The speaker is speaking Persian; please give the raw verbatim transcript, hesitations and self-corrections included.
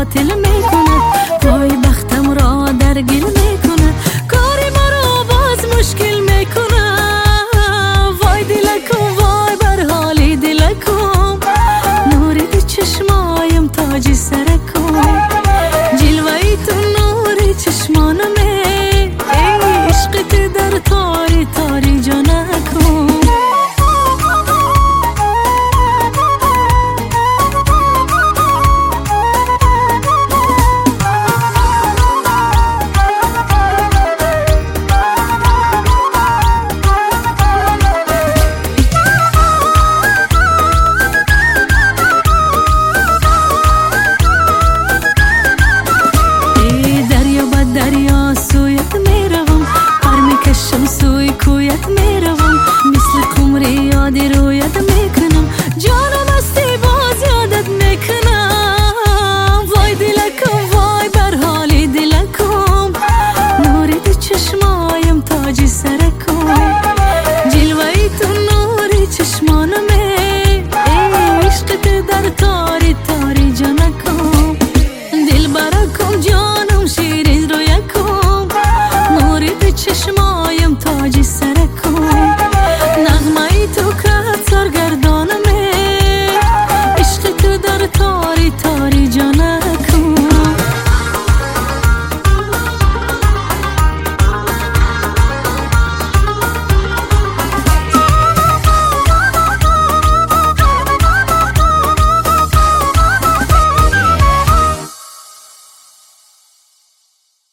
باطل میکنه، وای بختم را در گل میکنه، کاری مرا باز مشکل میکنه. وای دلکم وای بر حالی دلکم، نور دی چشمایم تاج سرکم، جلوه تو نور چشمانمه، عشقت در تاری تاری جانکم. دریا سویت میروم، پر میکشم سوی کویت میروم، مثل قمری یاد رویت میکنم، جانم استی باز یادت میکنم. وای دلکم وای بر حالی دلکم، نور دی چشمایم تاج سرکم،